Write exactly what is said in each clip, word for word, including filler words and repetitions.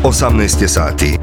osamnaest je sati.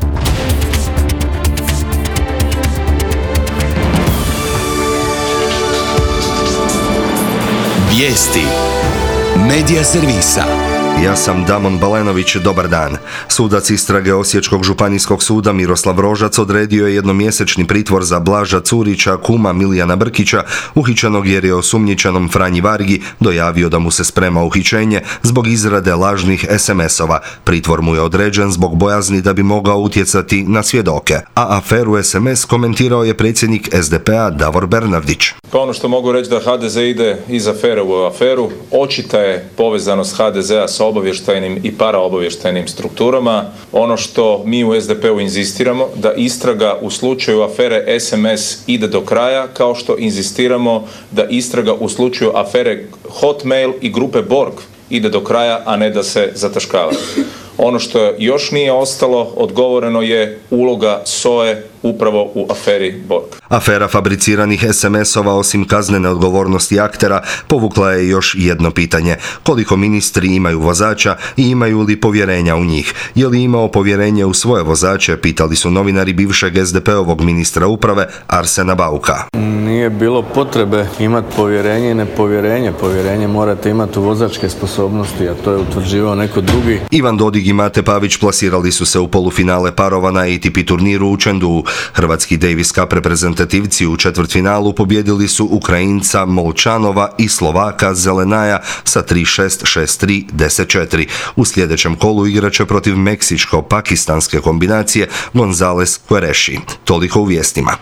Vijesti Medija servisa. Ja sam Damon Balenović, dobar dan. Sudac istrage Osječkog županijskog suda Miroslav Rožac odredio je jednomjesečni pritvor za Blaža Curića, kuma Milijana Brkića, uhićenog jer je osumnjičenom Franji Vargi dojavio da mu se sprema uhićenje zbog izrade lažnih es em esova. Pritvor mu je određen zbog bojazni da bi mogao utjecati na svjedoke. A aferu es em es komentirao je predsjednik es de pe a Davor Bernardić. Pa ono što mogu reći da ha de ze ide iz afere u aferu, očita je povezanost ha de zea sa obavještajnim i paraobavještajnim strukturama. Ono što mi u es de pe u inzistiramo, da istraga u slučaju afere es em es ide do kraja, kao što inzistiramo da istraga u slučaju afere Hotmail i grupe Borg ide do kraja, a ne da se zataškava. Ono što još nije ostalo odgovoreno je uloga es o e upravo u aferi Borg. Afera fabriciranih es em esova, osim kaznene odgovornosti aktera, povukla je još jedno pitanje. Koliko ministri imaju vozača i imaju li povjerenja u njih? Je li imao povjerenje u svoje vozače, pitali su novinari bivšeg es de pe ovog ministra uprave Arsena Bauka. Nije bilo potrebe imati povjerenje i nepovjerenje. Povjerenje morate imati u vozačke sposobnosti, a to je utvrđivao neko drugi. Ivan Dodig i Mate Pavić plasirali su se u polufinale parova na A T P turniru u Chengduu. Hrvatski Davis Cup reprezentativci u četvrtfinalu pobjedili su Ukrajinca Molčanova i Slovaka Zelenaja sa tri šest, šest tri, deset četiri. U sljedećem kolu igraće protiv meksičko-pakistanske kombinacije Gonzales Quereshi. Toliko u vijestima.